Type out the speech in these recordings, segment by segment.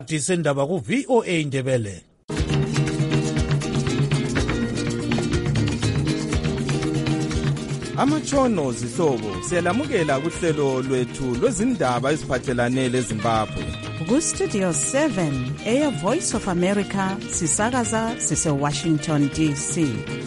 Disendaba ku VOA Indebele. Amatshono zihlobo siyalamukela kuhlelo lwethu lwezindaba eziphathelane leZimbabwe. Ku Studio 7 Air Voice of America sisakaza sise Washington DC.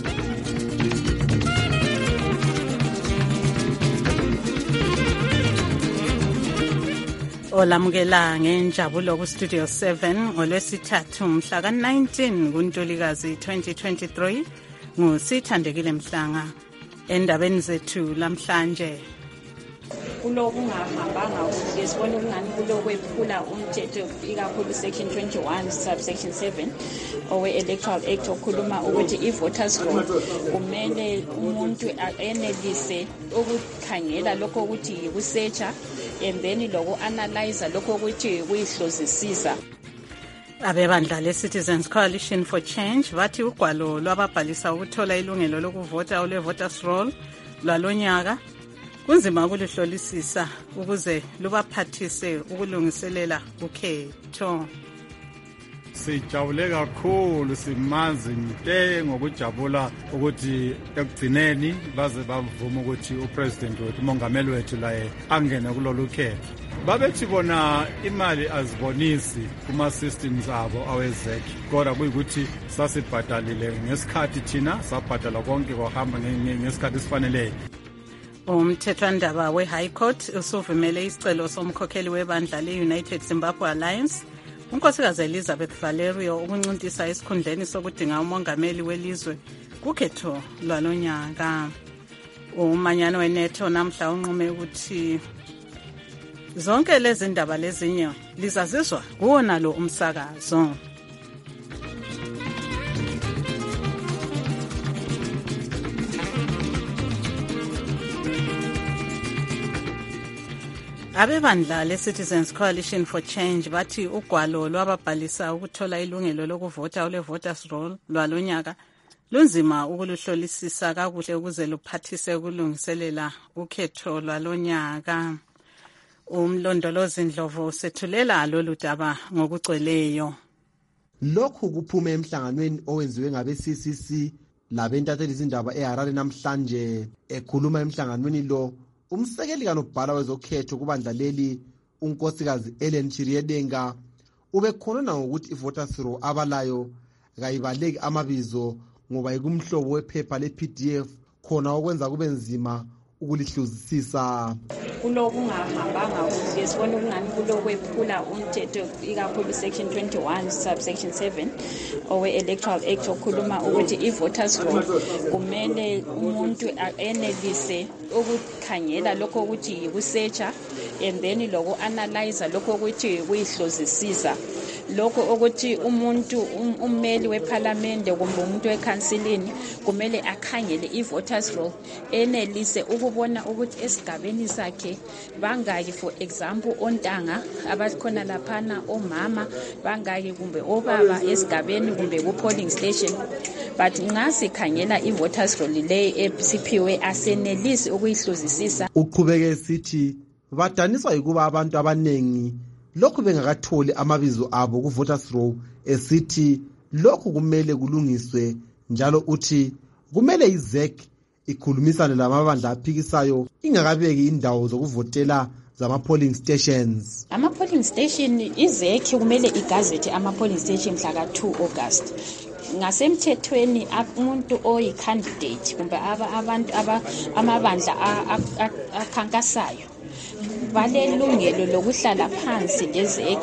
Olamukela ngenjabulo ku Studio 7 ngolwesithathu mhla ka-19 kuNtulikazi 2023 nguSithandekile Mhlanga. Endabeni zethu lamhlanje kulokungahambanga kuhle sibona ukungani kulokwephula umthetho ikakhulu section 21 subsection 7 owe-electoral act okhuluma ukuthi i-voters roll kumele umuntu enelise ukukhangela lokho ukuthi yikusearcha and then loku-analyza lokho ukuthi kuyihlozisisa. Abebandla le-Citizens Coalition for Change bathi ugwalo lwababhalisa ukuthola ilungelo lokuvota olwe-voters roll lwalonyaka kunzima ukuluhlolisisa ukuze lubaphathise ukulungiselela ukhetho. Sijabule kakhulu simanzi nte ngokujabula ukuthi ekugcineni baze bavuma ukuthi upresident wethu umongameli wethu laye angene kulolu khetho. Babethi bona imali azibonisi kuma systems abo awezekhi kodwa kuyikuthi sasibhadalile ngesikhathi thina sabhadala konke kwahamba ngesikhathi sifaneleyo. Umthethwandaba we-High Court usuvumele isicelo somkhokheli webandla le-United Zimbabwe Alliance unkosikazi Elizabeth Valerio ukuncintisa esikhundleni sokudinga umongameli welizwe kukhetho lwalonyaka. Umanyano weNetho namhla unqume ukuthi zonke lezi ndaba lezinye lizazizwa kuwona lo umsakazo. Abebandla le-Citizens Coalition for Change bathi ugwalo lwababhalisa ukuthola ilungelo lokuvota ole-voters roll lwalonyaka lunzima ukuluhlolisisa kakuhle ukuze luphathise ukulungiselela ukhetho lwalonyaka. Umlondolozi Ndlovu sethulela lolu daba ngokugcweleyo. Lokhu kuphume emhlanganweni owenziwe ngabe-CCC labentatheli zindaba eHarare namhlanje. Ekhuluma emhlanganweni lo umsekeli kanobhala wezokhetho kubandla leli unkosikazi Ellen Chiriedenga ubekhonona ngokuthi i-voters roll abalayo kayibaleki amabizo ngoba ikumhlobo wephepha le-PDF khona okwenza kube nzima ukulihluzisisa. Kulokungahambanga kuhle sibona ukungani kulokwephula umthetho ikakhulu section 21 subsection 7 owe-electoral act okhuluma ukuthi i-voters roll kumele umuntu enelise ukukhangela lokho ukuthi yikusearcha and then loku-analyza lokho ukuthi kuyihlozisisa. Lokho ukuthi umuntu ummeli wephalamende kumbe umuntu wekhansilini kumele akhangele i-voters roll enelise ukubona ukuthi esigabeni sakhe bangaki, for example ontanga abakhona laphana, omama bangaki kumbe obaba esigabeni kumbe ku-polling station. But nxa sikhangela i-voters roll le esiphiwe asenelisi ukuyihluzisisa. Uqhubeke sithi badaniswa yikuba abantu abanengi lokhu bengakatholi amabizo abo ku-voters roll esithi lokhu kumele kulungiswe, njalo uthi kumele iZEC ikhulumisane lamabandla aphikisayo ingakabeki indawo zokuvotela zama-polling stations. Ama-polling station iZEC kumele igazethi ama-polling station mhla ka-2 August. Ngasemthethweni umuntu oyi-candidate kumbe abantu amabandla akhankasayo balelungelo lokuhlala phansi leZEC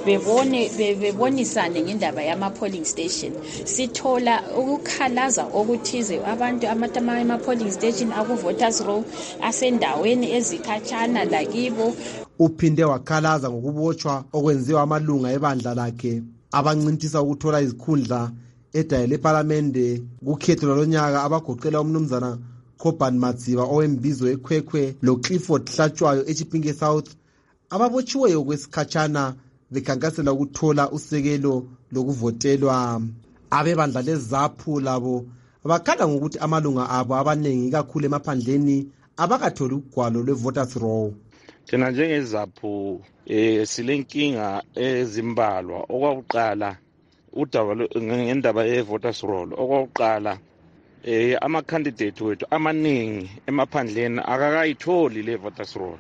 bebonisane ngendaba yama-polling station. Sithola ukukhalaza okuthize abantu ama-polling station aku-voters roll asendaweni ezikhatshana lakibo. Uphinde wakhalaza ngokubotshwa okwenziwa amalunga ebandla lakhe abancintisa ukuthola izikhundla edaye lePhalamende kukhetho lwalonyaka abagoqela umnumzana Koban Madziva owembizo eKwekhwe loClifford Hlatshwayo eChipinge South ababotshiweyo kwesikhatshana bekhankasela ukuthola usekelo lokuvotelwa. Abebandla leZAPU labo bakhala ngokuthi amalunga abo abanengi kakhulu emaphandleni abakatholi ugwalo lwe-voters roll. thina njengezaphu silenkinga ezimbalwa. Okwakuqala udaba ngendaba ye-voters roll. Okwakuqala ama-candidate wethu amaningi emaphandleni akakayitholi le-voters roll.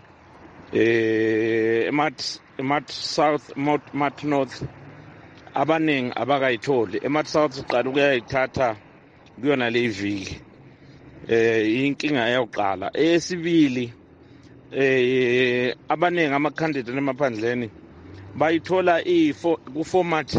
Emat South, Mat North abaningi abakayitholi. Emat South siqala ukuyayithatha kuyona le viki. Inkinga yokuqala. Esibili abaningi ama-candidate emaphandleni bayithola ku-format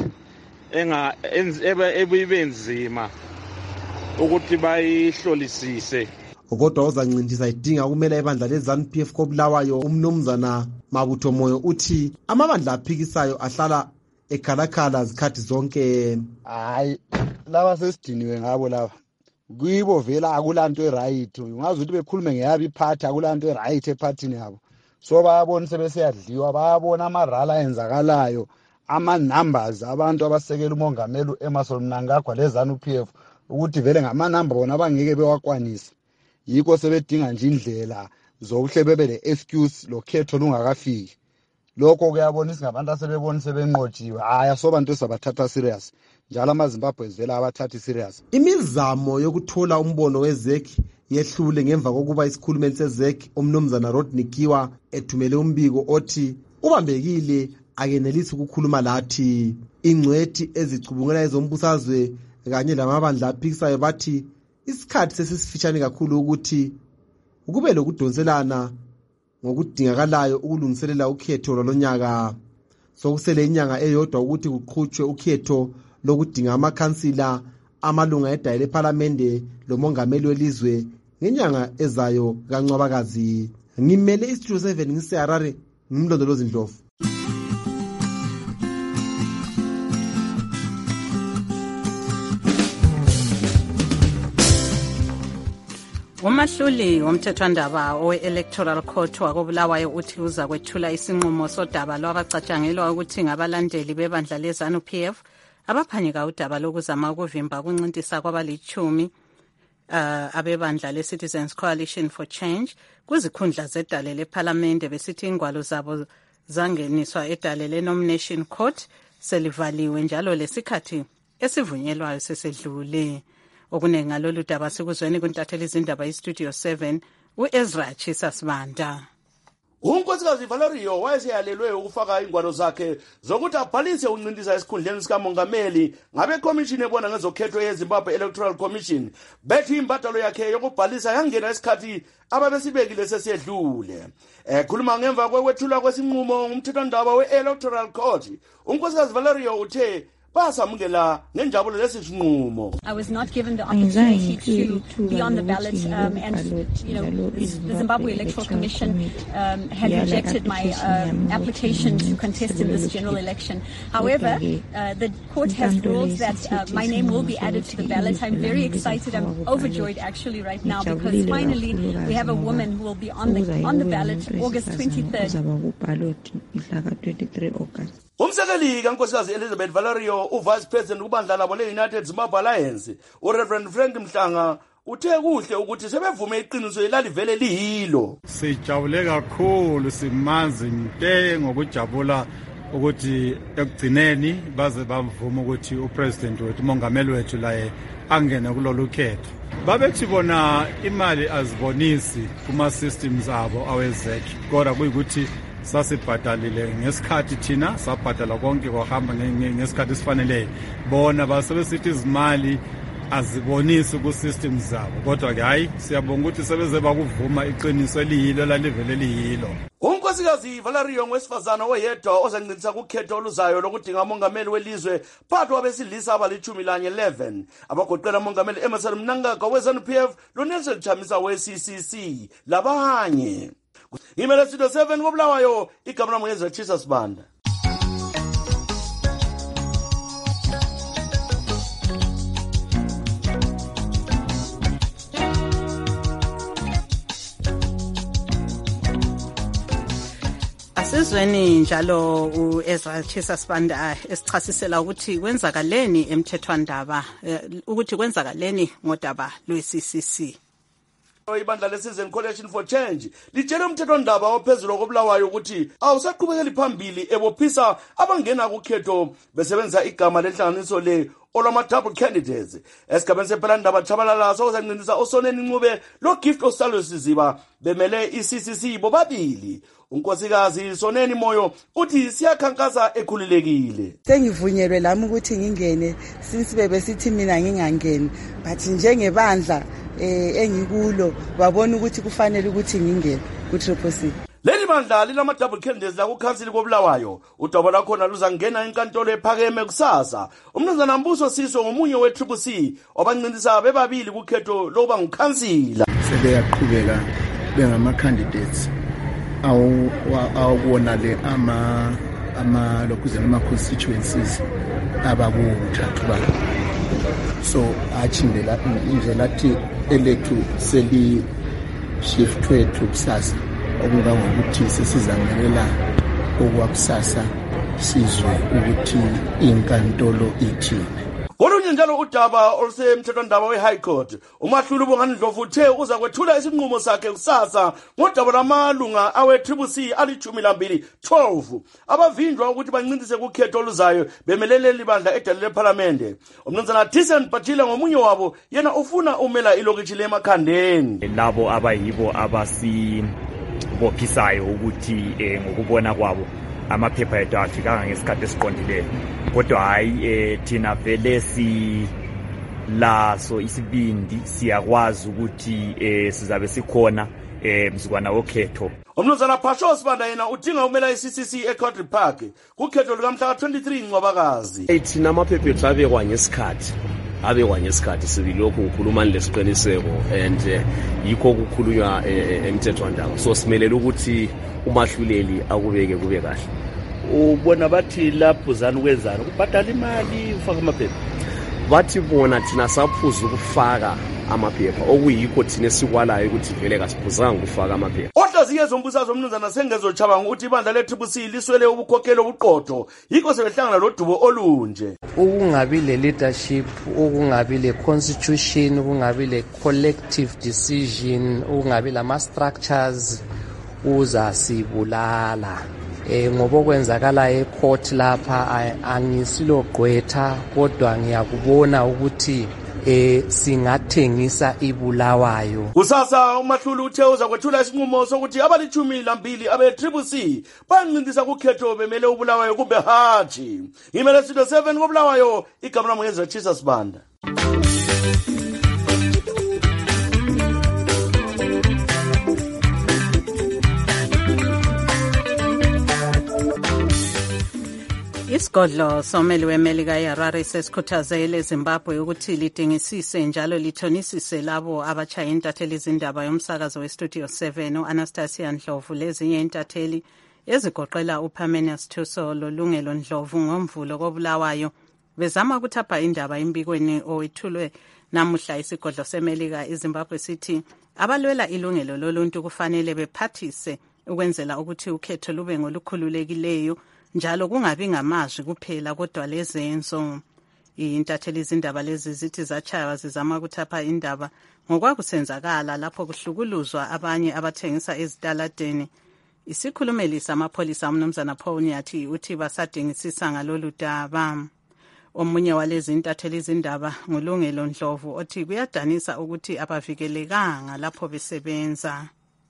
ebenzima ukuthi bayihlolisise. Kodwa uzancindisa idinga kumele ibandla le-ZANU-PF koBulawayo umnumzana Mabutho Moyo uthi amabandla aphikisayo ahlala ekhalakhala zikhathi zonke. Hayi laba sesidiniwe ngabo laba. Kuyibo vela akulanto eright. Ungazi ukuthi bekhulume ngeyabi iphathi akulanto eright ephathini yabo. So bayabona sebeseyadliwa bayabona amarala enzakalayo. Ama-numbers abantu abasekela umongameli Emmerson Mnangagwa le-ZANU-PF ukuthi vele ngama-number bona abangeke bewakwanise. Yikho sebedinga nje indlela zokuhle bebe le-excuse lokhetho lungakafiki. Lokho kuyabonisa ngabantu asebebona sebenqotshiwe. Hayi asobantu esabathatha serious. Njalo amaZimbabwe vele abathathi serious. Imizamo yokuthola umbono weZEC yehlule ngemva kokuba isikhulumeli seZEC umnumzana Rodney Kiwa ethumele umbiko othi ubambekile akenelisi ukukhuluma lathi. Ingcwethi ezicubungela ezombusazwe kanye lamabandla aphikisayo bathi isikhathi sesifishane kakhulu ukuthi ukube lokudonselana ngokudingakalayo ukulungiselela ukhetho lonyaka. Sokusele inyanga eyodwa ukuthi kuqhutshwe ukhetho lokudinga amakhansila amalunga edaya lePhalamende lomongameli welizwe ngenyanga ezayo kaNcwabakazi. Ngimele iStudio 7 ngiseHarare ngimlondolozi Ndlovu. Umahluli womthethwandaba owe-Electoral Court wakoBulawayo uthi uza kwethula isinqumo sodaba lwabacatshangelwa ukuthi ngabalandeli bebandla le-ZANU-PF abaphanyeka udaba lokuzama ukuvimba ukuncintisa kwabali-10 abebandla le-Citizens Coalition for Change kwizikhundla zedale lePhalamende besithi ingwalo zabo zangeniswa edale le-Nomination Court selivaliwe njalo lesikhathi esivunyelwayo sesedlule. Okuningi ngalolu daba sikuzweni kuntatheli izindaba iStudio 7 uEzra Chisa Sibanda. Unkosikazi Valerio wayeseyalelwe ukufaka ingwalo zakhe zokuthi abhalise uncindisa esikhundleni sikamongameli ngabe commission ebona ngezokhetho yeZimbabwe Electoral Commission bethi imbadalo yakhe yokubhalisa yangena isikhathi ababesibekile sesedlule. Khuluma ngemva kwethula kwesinqumo umthethwandaba we-Electoral Court unkosikazi Valerio uthe I was not given the opportunity to be on the ballot, and the Zimbabwe Electoral Commission had rejected my application to contest in this general election. However, the court has ruled that my name will be added to the ballot. I'm very excited. I'm overjoyed actually right now because finally we have a woman who will be on the ballot August 23rd. Umsekeli kaNkosikazi Elizabeth Valerio uvice president ubandla labo le-United Zimbabwe Alliance uReverend Frank Mhlanga uthe kuhle ukuthi sebevume iqiniso elalivele lihilo. Sijabule kakhulu simanzi nte ngokujabula ukuthi ekugcineni baze bavuma ukuthi upresident wethu umongameli wethu laye angene kulolu khetho. Babethi bona imali azibonisi kuma systems abo aweZEC kodwa kuyikuthi sasibhadalile ngesikhathi thina sabhadala konke kwahamba ngesikhathi esifaneleyo bona basebesithi izimali azibonisi ku systems zabo kodwa ke hayi siyabonga ukuthi sebeze bakuvuma iqiniso eliyilo lalivele liyilo. Unkosikazi Valerio ngwesifazana oyedwa ozancindisa kukhetho oluzayo lokudinga umongameli welizwe phakathi kwabesilisa abali-11 abagoqela umongameli Emmerson Mnangagwa we-ZANU-PF loNelson Chamisa we-CCC labanye. Ngimele Studio 7 koBulawayo igama lami ngeZra Chisa Sibanda. Asizweni njalo uEzra Chisa Sibanda esichasisela ukuthi kwenzakaleni emthethwandaba ukuthi kwenzakaleni ngodaba lwe-CCC. Ibandla le-Citizen Coalition for Change litshele umthethwandaba ophezulu koBulawayo ukuthi awusaqhubekeli phambili ebophisa abangena kukhetho besebenzisa igama lenhlanganiso le olwama-double candidates. Esigabeni sepelandaba Tshabalala sokuzancindisa uSoneni Ncube lo-Gift Osalo Siziba bemele i-CCC bobabili. Unkosikazi Soneni Moyo uthi siyakhankasa ekhululekile. Sengivunyelwe lami ukuthi ngingene since bebesithi mina ngingangeni, but njengebandla engikulo babona ukuthi kufanele ukuthi ngingene ku-Triple C. Leli bandla linama-double candidates la kukhansili koBulawayo. Udaba lwakhona luzangena enkantolo ephakeme kusasa. Umnumzana Mbuso Siso ngomunye we-Triple C obancindisa bebabili kukhetho lokuba ngukhansila. Sebeyaqhubeka bengama-candidates awubona le lokhuzela ama-constituencies abakuthathu babo. So achindela indlela athi elethu seli-shiftwe to kusasa okungangokuthi sesizangelela okwakusasa sizwe ukuthi inkantolo ithini. Kolunye njalo udaba olusemthethwandaba we-High Court uMahluli Bongani Ndlovu uthe uza kwethula isinqumo sakhe kusasa ngodaba lamalunga awe-Triple C ali-12 abavinjwa ukuthi bancindise kukhetho oluzayo bemelele libandla edale lephalamende. Umnumzana Thyssen Bajila ngomunye wabo yena ufuna umela ilokitshi leMakhandeni. Labo abayibo abasibophisayo ukuthi ngokubona kwabo amaphepha ethu afikanga ngesikhathi esiqondileyo, kodwa hayi thina vele laso isibindi siyakwazi ukuthi sizabe sikhona mzukwana wokhetho. Umnumzana Phasho Sibanda yena udinga umela i-CCC eCountry Park kukhetho lukamhla ka-23 Ncwabakazi. Thina amaphepha ethu abekwa ngesikhathi sibilokhu ukhuluma lesiqiniseko and yikho kukhulunywa emthethwandaba. So simelele ukuthi umahluleli akubeke kube kahle. Ubona bathi lapho zani ukwenzana ukubhadala imali ufaka amaphepha. Bathi bona thina saphuza ukufaka amaphepha okuyikho thina sikwalayo ukuthi vele kasiphuzanga ukufaka amaphepha. Ohlaziye zombusazwe umnumzana Sengezochaba ukuthi ibandla le-Triple liswele ubukhokhelo obuqotho yikho sebehlangana lodubo olunje. Ukungabi le-leadership, ukungabi le-constitution, ukungabi le-collective decision, ukungabi lama-structures uzasibulala. Ngoba okwenzakala ecourt lapha angisilogqwetha kodwa ngiyakubona ukuthi singathengisa iBulawayo. Kusasa uMahluli uthe uza kwethula isinqumo sokuthi abali-12 abe-Triple C bancindisa kukhetho bemele uBulawayo kumbe hatshi. Imele Studio 7 koBulawayo, igama lami ngeZachisa Sibanda. Isigodlo someli weMelika eHarare sesikhuthazele eZimbabwe ukuthi lidingisise njalo lithonisise labo abachaya intatheli izindaba yomsakazo weStudio 7 u-Anastasia Ndlovu lezinye intatheli ezigoqela uPamenius Thuso loLungelo Ndlovu ngomvulo koBulawayo bezama ukuthapha indaba embikweni owethulwe namuhla. Isigodlo seMelika eZimbabwe sithi abalwela ilungelo loluntu kufanele bephathise ukwenzela ukuthi ukhetho lube ngolukhululekileyo njalo kungabi ngamazwi kuphela kodwa lezenzo. Intatheli izindaba lezi zithi zachaywa zizama ukuthapha indaba ngokwakusenzakala lapho kuhlukuluzwa abanye abathengisa ezitaladeni. Isikhulumeli samapholisa umnumzana Paul Nyathi uthi basadingisisa ngalolu daba. Omunye walezi intatheli izindaba nguLungelo Ndlovu othi kuyadanisa ukuthi abavikelekanga lapho besebenza.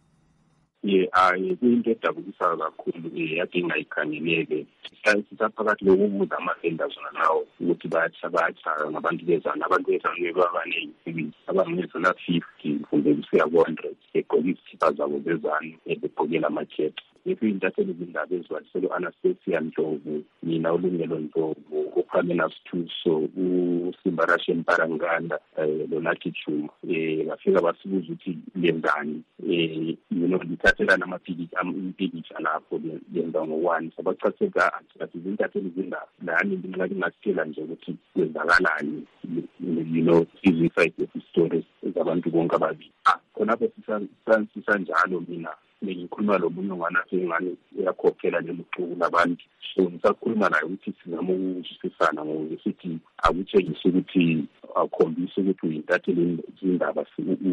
Kuyinto edabukisa kakhulu yadinga ikhangeleke. Sisaphakathi lokubuza ama-tenda zona nawo ukuthi bayachaya ngabantu bezana. Abantu bezana babanengi abangezona 50 kumbe kusiya ku-100 begqoke izikhipa zabo zezana begqokela amakhethi. Intatheli izindaba ezibalisele u-Anastasia Ndlovu, mina uLungelo Ndlovu, uPamenius Thuso, uSimbarashe Mparanganda, loNathi Chuma bafika basibuza ukuthi lenzani. Lithathela impikitsha lapho lenza ngo-1 sabachaseka athi izintatheli izindaba lani ngingasitshela nje ukuthi kwenzakalani izi-insight of-stories ezabantu bonke ababili. Khonapho sisanjalo mina ngikhuluma lomunye nganathi ngani uyakhokhela leluxuku labantu. So ngisakhuluma naye ukuthi sizama ukuzwisisana ngokusithi akutshengise ukuthi akhombisa ukuthi uyintatheli izindaba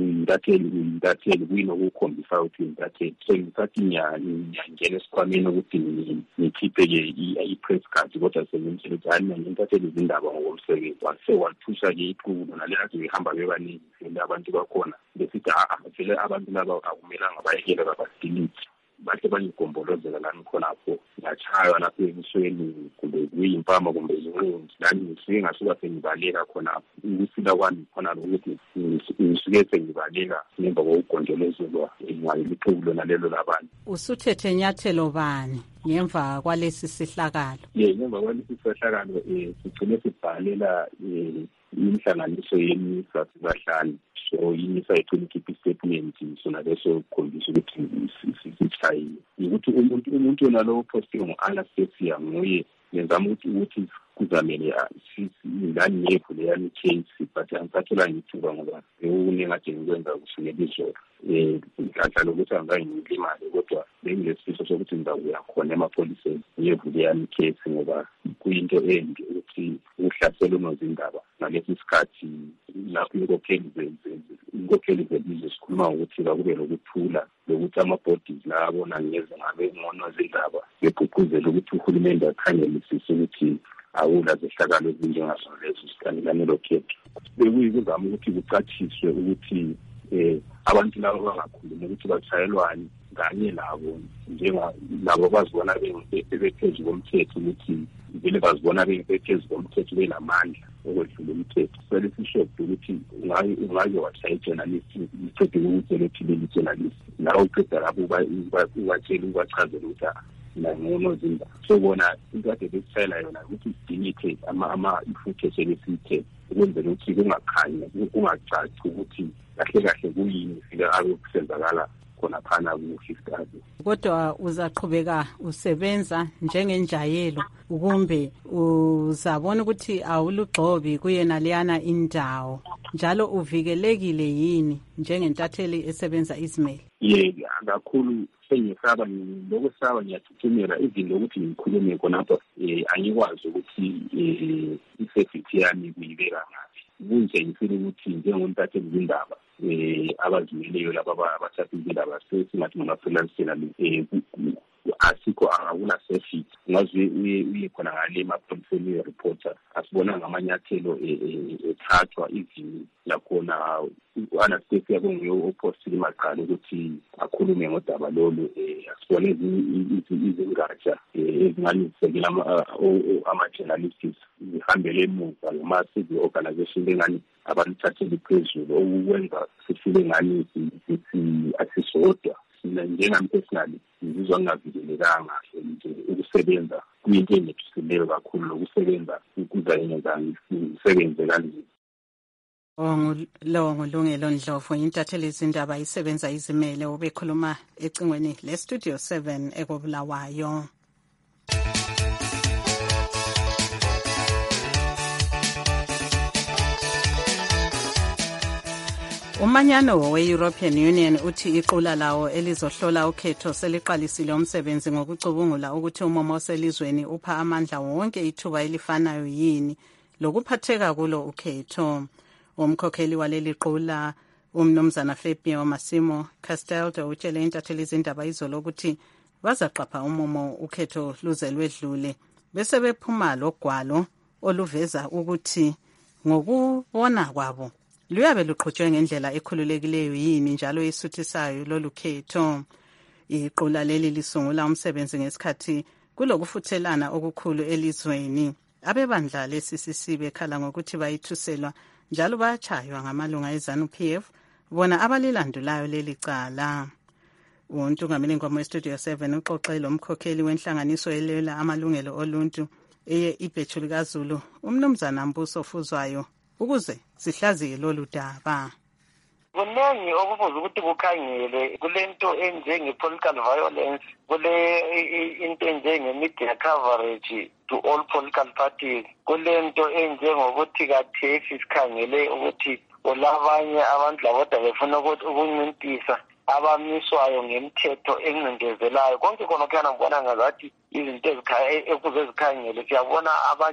uyintatheli kuyinokukhombisa ukuthi uyintatheli. So ngithathi ngiyangena esikhwameni ukuthi ngikhiphe-ke i-press card kodwa sengimtshela ukuthi hayi mina ngiyintatheli izindaba ngokomsebenzi. Wathusha-ke iqulu naleyo kade behamba bebaningi vele abantu bakhona besithi vele abantu laba akumelanga bayekele babadilite. Bahle bangigombolozela lami khonapho ngachaywa lapho ebusweni kumbe kuyimpama kumbe inqindi lani ngisuke ngasuka sengibaleka khonapho ukusila kwami khona ukuthi ngisuke sengibaleka ngemva kokugonjolozelwa ngaliqhubu nalelo labantu. Usuthethe nyathelo bani ngemva kwalesi sihlakalo? Ngemva kwalesi sihlakalo sigcine sibhalela inhlanganiso yemisa sibahlanu. So imisa icela ikhiphe istatement sona leso khombisa ukuthi sithayi ukuthi umuntu onalowo posting ngo-Anastasia nguye ngenzama ukuthi kuzamele ingane yethu leyani case but angisathola ngithuba ngoba bekunengade ngikwenza kusukela izolo ngidlala ukuthi angayilimali kodwa bengilesifiso sokuthi ngizakuya khona emapholiseni ngiyevule yami case ngoba kuyinto embi ukuthi uhlaselo unozindaba ngalesi sikhathi lapho inkokheli zelizwe sikhuluma ukuthi kube lokuthula lokuthi ama-bodies la abona ngeze ngabe ngonozindaba begqugquzela ukuthi uhulumende akhangelisise ukuthi awula zehlakalo ezinjengazo lezo sikhangelanelo khethu. Bekuyikuzama ukuthi kucatshiswe ukuthi abantu labo bangakhuluma ukuthi batshayelwani kanye labo njengalabo bazibona bephezu komthetho ukuthi vele bazibona bephezu komthetho benamandla okwedlula umthetho. Vele sishoda ukuthi ungaze watshaya i-journalist uqede ukutshela ethile i-journalist nawe uqeda lapho ubatshela ubachazela ukuthi nangono zinda. So bona ikade besitshayela yona ukuthi sidinithe ifuthe selesithe ukwenzela ukuthi kungacaci ukuthi kahle kuyini fika abe kusenzakala khona phana ku-50. Kodwa uzaqhubeka usebenza njengenjayelo kumbe uzabona ukuthi awulugxobi kuyena leyana indawo njalo uvikelekile yini njengentatheli esebenza izimele? Kakhulu sengisaba lokusaba ngiyathuthumela izinto ukuthi ngikhulume khonapho angikwazi ukuthi i-safety yami kuyibeka ngaphi. Kunje ngifile ukuthi njengontatheli izindaba abazimeleyo laba abathatha izindaba sesingathi ngamaphelanisela asikho akuna safety ngaze uye khona ngale emapholiseni reporter asibona ngamanyathelo ethathwa izini lakhona u-Anastasia kunguye opostile maqala ukuthi akhulume ngodaba lolu asibone izingatsha ezinganisekela ama-journalists zihambele emuva ngama-civil organization engani abaluthathele phezulu okwenza sifile ngani asisodwa. Njengami personally ngizizwa ngingavikelekanga nje ukusebenza kuyinto engithusileyo kakhulu lokusebenza ukuzayenza ngisebenze kanzima. Lo ngulungelo Ndlovu intatheli izindaba isebenza izimele obekhuluma ecingweni le-Studio 7 ekobulawayo. Umanyano we-European Union uthi iqula lawo elizohlola ukhetho seliqalisile umsebenzi ngokucubungula ukuthi umomo oselizweni upha amandla wonke ithuba elifanayo yini lokuphatheka kulo ukhetho. Umkhokheli waleli qula umnumzana Fabio Massimo Castaldo utshele intatheli izindaba izolo ukuthi bazaqapha umomo ukhetho luze lwedlule bese bephuma logwalo oluveza ukuthi ngokubona kwabo luyabe luqhutshwe ngendlela ekhululekileyo yini njalo isuthisayo lolu khetho. Iqula leli lisungula umsebenzi ngesikhathi kulokufuthelana okukhulu elizweni. Abebandla le-CCC bekhala ngokuthi bayithuselwa njalo bayachaywa ngamalunga eZANU-PF bona abalilandulayo leli cala. Untungameli ngoma we-Studio 7 uxoxe lo mkhokheli wenhlanganiso elela amalungelo oluntu ibhethulu kaZulu umnumzana Mbuso Fuzwayo ukuze sihlaziye lolu daba. Kuningi okufuze ukuthi kukhangele kulento enjenge-political violence, kule into enjenge-media coverage to all political parties, kulento enjengokuthi kathesi sikhangele ukuthi olabanye abantu laboda befuna ukuncintisa abamiswayo ngemithetho encindezelayo. Konke khona kuyana ngibona ngazathi izinto ekuze zikhangele. Siyabona abanye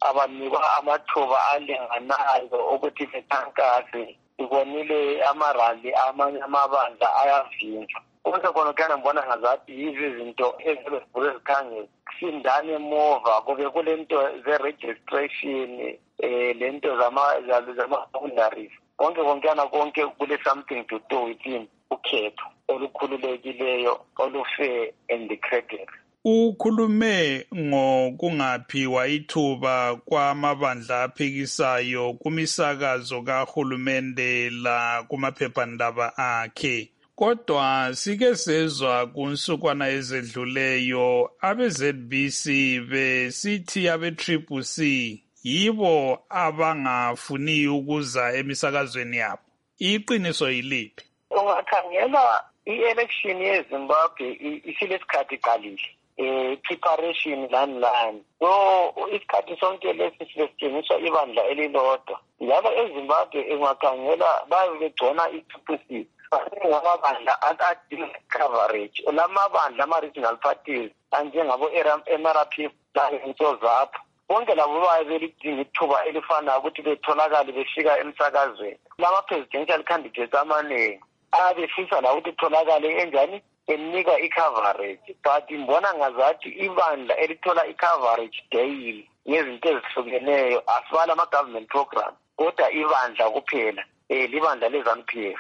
abanikwa amathuba alinganayo ukuthi bekhankase. Sibonile amarali amanye amabandla ayavinjwa. Konke khona kuyana ngibona ngazathi yizo izinto ezivele zikhangele. Sindane emova kube kulento ze-registration, lento zama-boundaries. Konke kule something to do with ukhetho olukhululekileyo olufair and credible. Ukhulume ngokungaphiwa ithuba kwamabandla aphikisayo kumisakazo kahulumende la kumaphephandaba akhe. Kodwa sike sezwa kunsukwana ezedluleyo abe-ZBC besithi abe-CCC yibo abangafuni ukuza emisakazweni yabo. Iqiniso yiliphi? Ungakhangela i-election yeZimbabwe isilesikhathi iqalile. Preparation lani. So isikhathi sonke lesi sisetshenziswa ibandla elilodwa. Njalo eZimbabwe ungakhangela baye begcona i-CCC. Ngamabandla adinga coverage. Lamabandla ama-regional parties anjengabo-MRP laNtsozapho. Bonke labo baye belidinga ithuba elifanayo ukuthi betholakale befika emsakazweni. Lama-presidential candidates amaningi abefisa la ukuthi itholakale enjani enika i-coverage. But mbona ngazathi ibandla elithola i-coverage daily ngezinto ezihlukeneyo asibala ama-government program kodwa ibandla kuphela libandla le-ZANU-PF.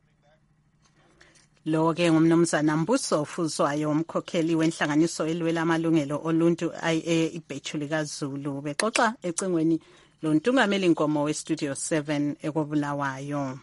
Lo-ke ngumnumzana Mbuso Fuzwayo, umkhokheli wenhlanganiso elwela amalungelo oluntu ibhethu likaZulu, bexoxa ecingweni lontungameli Nkomo weStudio 7 ekobulawayo.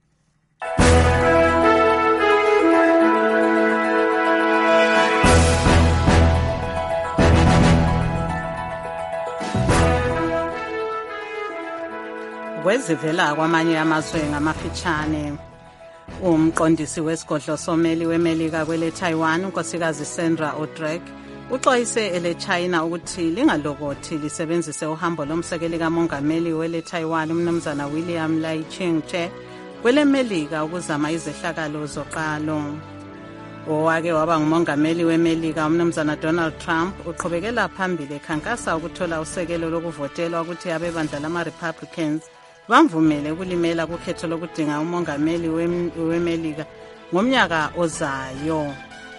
Kwezivela kwamanye amazwe ngamafitshane, umqondisi wesigodlo someli weMelika kwele Taiwan unkosikazi Sandra Odrek uxwayise ele China ukuthi lingalokothi lisebenzise uhambo lomsekeli kamongameli wele Taiwan umnumzana William Lai Ching-che kwele Melika ukuzama izehlakalo zoqalo. Owake waba ngumongameli weMelika umnumzana Donald Trump uqhubekela phambili ekhankasa ukuthola usekelo lokuvotelwa ukuthi abebandla lama-Republicans bamvumele ukulimela kukhetho lokudinga umongameli weMelika ngomnyaka ozayo.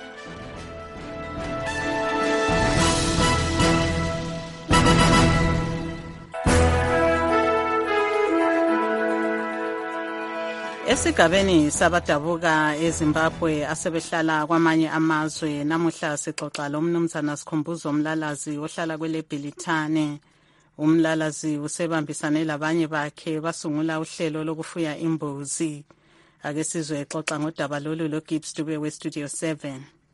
Esigabeni sabadabuka eZimbabwe asebehlala kwamanye amazwe, namuhla sixoxa lomnumzana Sikhumbuzo Mlalazi ohlala kwele Bhelithane. Umlalazi usebambisane labanye bakhe basungula uhlelo lokufuya imbuzi. Ake sizwe exoxa ngodaba lolu loGibbs Dube weStudio 7.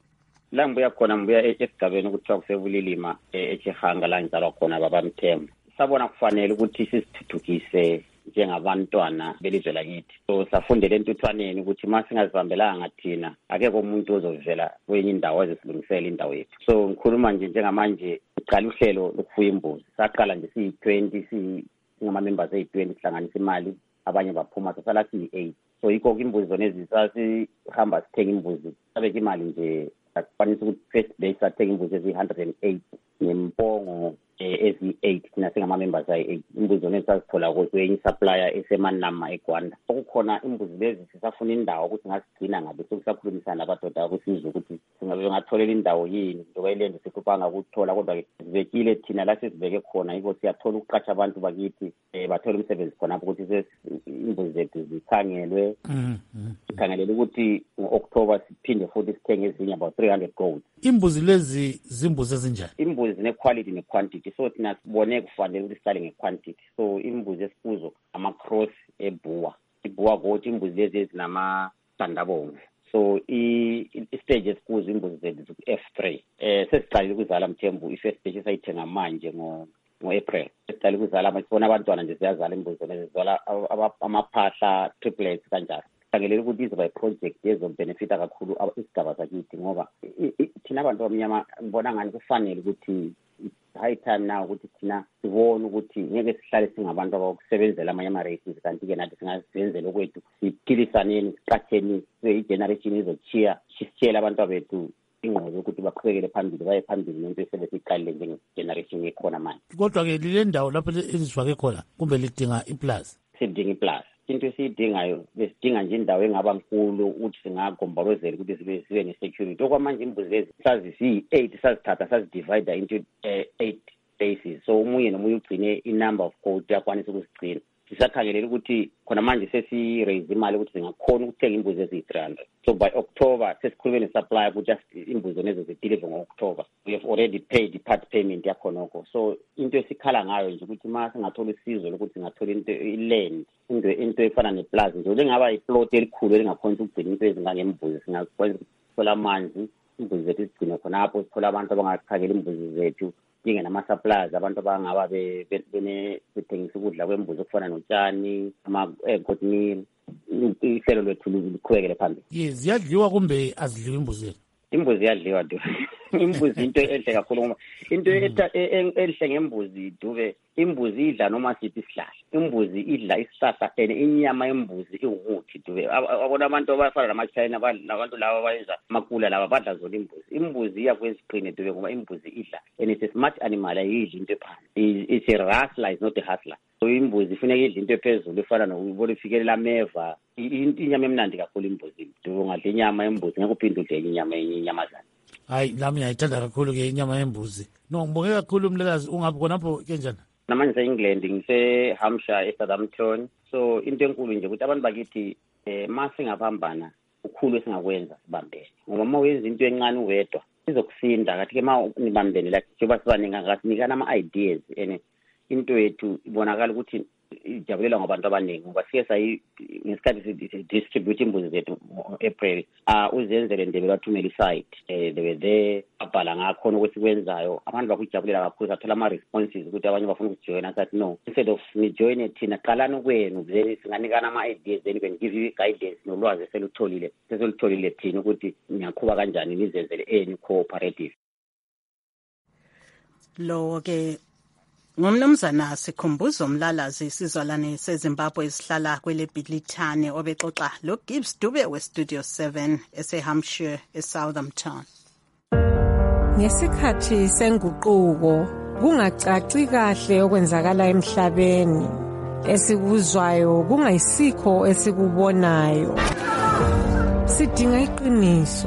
La ngibuya khona ngibuya esigabeni ukuthiwa kusebulilima eChihanga la ngizalwa khona babamthembu. Sabona kufanele ukuthi sisithuthukise njengabantwana belizwe lakithi. So safundela entuthwaneni ukuthi masingazibambelanga thina akekho umuntu ozovela kwenye indawo ezisilungisela indawo yethu. So ngikhuluma nje njengamanje siqala uhlelo lokufuya imbuzi. Saqala nje siyi-20 singama-members eyi-20 sihlanganisa imali, abanye baphuma sasala siyi-8. So yikho imbuzi zona ezisihamba sithenga imbuzi sabeka imali nje akufanisa ukuthi first day sathenga imbuzi eziyi-108 nempongo ezi-8 thina singama-members ayi-8. Imbuzi zona esazithola kwenye supplier esemanama eGwanda. Okukhona imbuzi lezi sisafuna indawo ukuthi ngasigcina ngabe sokusakhulumisana nabadoda kusizwe ukuthi singabe bengatholela indawo yini njengoba ilendo sihlupanga ukuthola, kodwa-ke sibekile thina la sesibeke khona yiko siyathola ukuqasha abantu bakithi bathole umsebenzi khonapho ukuthi imbuzi zethu zikhangelwe. Sikhangelele ukuthi ngo-October siphinde futhi sithenge ezinye about 300 goats. Imbuzi lezi zimbuzi ezinjani? Imbuzi zine-quality ne-quantity, so thina sibone kufanele ukuthi sihlale nge-quantity. So imbuzi esikuzo ama-cross ebhuwa, ibhuwa goat, imbuzi lezi ezinamaqandabomvu. So i-stage esikuzo imbuzi zethu F3. Sesiqalile ukuzala Mthembu, i-first stage esayithenga manje ngo-April. Sesiqalile ukuzala, sibona abantwana nje ziyazala imbuzi zona zizala amaphahla, triplets kanjalo. Khangelela ukuthi izoba i-project ezobhenefita kakhulu isigaba sakithi, ngoba thina abantu abamnyama ngibona ngani kufanele ukuthi high time now ukuthi thina sibone ukuthi ngeke sihlale singabantu abakusebenzela amanye ama-races, kanti-ke nathi singazenzela okwethu, siphilisaneni, siqatheni, i-generation izochiya sisitshiyele abantu bethu ingqondo ukuthi baqhubekele phambili baye phambili nento esebesiyiqalile njenge-generation ekhona manje. Kodwa-ke lile ndawo lapho elizifake khona kumbe lidinga iplaza? Sidinga iplaza. Into esiyidingayo besidinga nje indawo engaba nkulu ukuthi singagombolozela ukuthi sibe ne-security. Okwamanje imbuzi lezi saziyi-8 sazithatha sazidivide into 8 spaces, so omunye nomunye ugcine i-number of goat yakwanisa ukuzigcina. Sisakhangelela ukuthi khona manje sesi-raise imali ukuthi singakhona ukuthenga imbuzi eziyi-300. So by October sesikhulume ne-supplier ukuthi imbuzi lezo zideliver ngo-October. We have already paid part payment yakhonoko. So into esikhala ngayo nje ukuthi uma singathola isizo lokuthi singathola i-land, into efana neplaza nje lengaba iplot elikhulu elingakhonisa ukugcina into ezingangembuzi, singakwenza ukuthola amanzi, imbuzi zethu zigcine khonapho, sithola abantu abangakhangela imbuzi zethu nama-suppliers, abantu abangaba bethengisa ukudla kwembuzi okufana notshani, ama-goat meal, ihlelo lwethu liqhubekele phambili. Yes, ziyadliwa kumbe azidliwa imbuzi zethu? Imbuzi iyadliwa Dube. Imbuzi into enhle kakhulu ngoba into enhle ngembuzi Dube, imbuzi idla noma sithi isihlahla. Imbuzi idla isihlahla and inyama yembuzi iwumuthi Dube. Abona abantu abafana nama-China nabantu laba abayenza amakula laba badla zona imbuzi. Imbuzi iyakwenza iqine Dube ngoba imbuzi idla and it's a smart animal, ayidli into ephansi. It's a rustler, it's not a hustler. So imbuzi ifuneka idla into ephezulu efana nokubona ifikelela ameva. Inyama emnandi kakhulu imbuzi. Dube ungadla inyama yembuzi ngeke uphinde udle inyamazana. Hayi, nami ngiyayithanda kakhulu-ke inyama yembuzi. No, ngibonge kakhulu Mlekazi, ungabi khonapho kenjani? Namanje se-England, ngise-Hampshire, eSouthampton. So into enkulu nje ukuthi abantu bakithi ma singaphambana ukhulu esingakwenza sibambene. Ngoba uma wenza into encane uwedwa izokusinda, kathi-ke ma nibambene like njengoba sibaningi ngasinikana ama-ideas and into yethu ibonakala ukuthi ijabulelwa ngabantu abaningi ngoba sike ngesikhathi si-distribute imbuzi zethu ngo-April. Uzenzele Ndebe bathumela isite, they were there, babhala ngakhona okwesikwenzayo. Abantu bakujabulela kakhulu, sathola ama-responses ukuthi abanye bafuna ukujoyina. Sathi no, instead of nijoyine thina, qalani kwenu, singanikana ama-ideas, then we can give you guidance nolwazi sesolutholile thina ukuthi niyaqhuba kanjani nizenzele eni cooperative. Lo-ke ngumnumzana Sikhumbuzo Mlalazi, isizalwane seZimbabwe esihlala kwele Bhilithane, obexoxa lo Gibbs Dube weStudio 7 eseHampshire eSouthampton. Ngesikhathi senguquko kungacaci kahle okwenzakala emhlabeni, esikuzwayo kungayisikho esikubonayo. Sidinga iqiniso.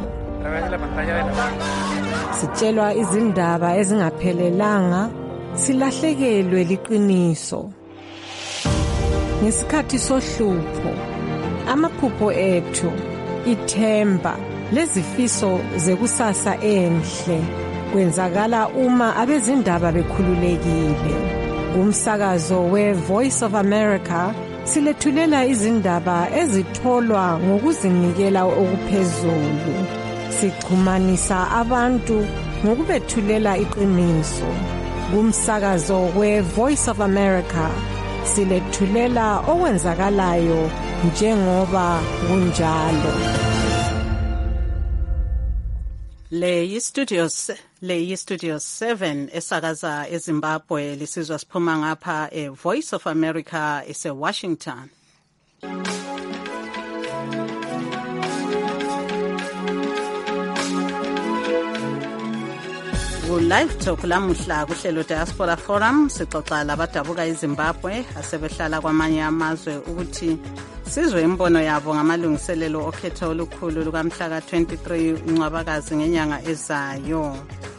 Sitshelwa izindaba ezingaphelelanga, silahlekelwe liqiniso. Ngesikhathi sohlupho, amaphupho ethu, ithemba lezifiso zekusasa enhle kwenzakala uma abezindaba bekhululekile. Umsakazo we-Voice of America silethulela izindaba ezitholwa ngokuzinikela okuphezulu. Sixhumanisa abantu ngokubethulela iqiniso. Kumsakazo we-Voice of America silethulela okwenzakalayo njengoba kunjalo. Le yi-Studio 7 esakaza eZimbabwe, lisizwa siphuma ngapha Voice of America ese-Washington. Live Talk lamuhla kuhlelo Diaspora Forum sixoxa labadabuka eZimbabwe asebehlala kwamanye amazwe ukuthi sizwe imbono yabo ngamalungiselelo okhetho olukhulu lukamhla ka-23 uNcwabakazi ngenyanga ezayo.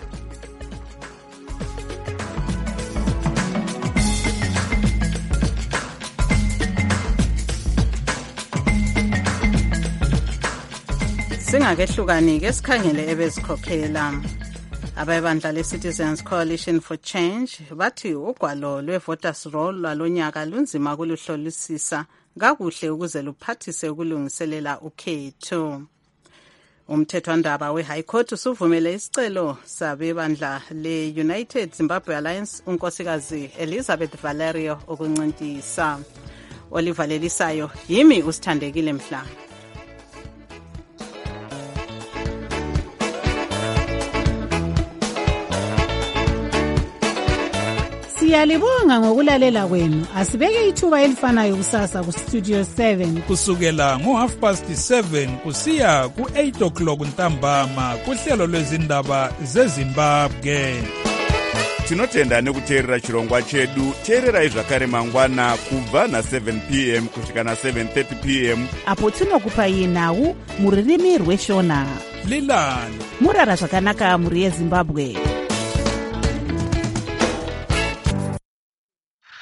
Singakehlukani-ke sikhangele ebezikhokhela. Abebandla le-Citizens Coalition for Change bathi ugwalo lwe-Voters Roll lwalonyaka lunzima kuluhlolisisa kakuhle ukuze luphathise ukulungiselela ukhetho. Umthethwandaba we-High Court usuvumele isicelo sabebandla le-United Zimbabwe Alliance unkosikazi Elizabeth Valerio ukuncintisa. Olivalelisayo yimi usithandekile Mhlanga. Siyalibonga ngokulalela kwenu. Asibeke ithuba elifanayo kusasa ku Studio 7 kusukela ngo7:30 kusiya ku8:00 ntambama kuhlelo lwezindaba zeZimbabwe. Tinotenda nekuteerera chirongwa chedu. Teererai zvakare mangwana kubva na7 p.m. kusvika na7:30 p.m. apo tinokupai nhau muririmi rweshona. Lilani murara zvakanaka muri yeZimbabwe.